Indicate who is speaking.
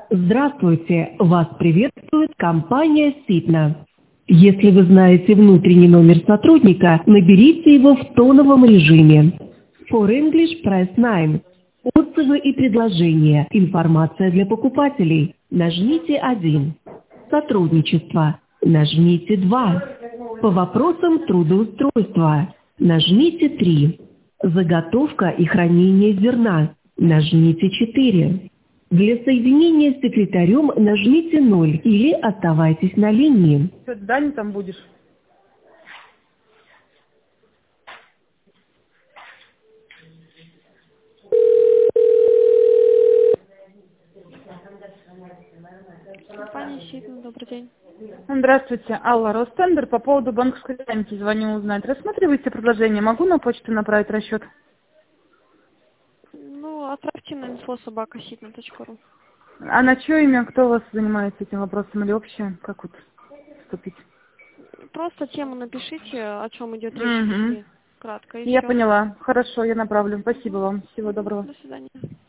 Speaker 1: Здравствуйте, вас приветствует компания Ситна. Если вы знаете внутренний номер сотрудника, наберите его в тоновом режиме. For English Press 9. Отзывы и предложения, информация для покупателей. Нажмите 1. Сотрудничество. Нажмите 2. По вопросам трудоустройства. Нажмите 3. Заготовка и хранение зерна. Нажмите 4. Для соединения с секретарем нажмите 0 или оставайтесь на линии.
Speaker 2: Что, Дань там будешь?
Speaker 3: Компания Ситна, добрый день.
Speaker 2: Здравствуйте, Алла, Ростендер, по поводу банковской займки звоню узнать. Рассматриваете предложение, могу на почту направить расчет?
Speaker 3: Ну, отправьте на info@sitna.ru.
Speaker 2: А на чье имя, кто у вас занимается этим вопросом или общее? Как вот вступить?
Speaker 3: Просто тему напишите, о чем идет речь,
Speaker 2: Угу.
Speaker 3: если кратко, и
Speaker 2: Я
Speaker 3: все.
Speaker 2: поняла. Хорошо, я направлю. Спасибо вам. Всего доброго.
Speaker 3: До свидания.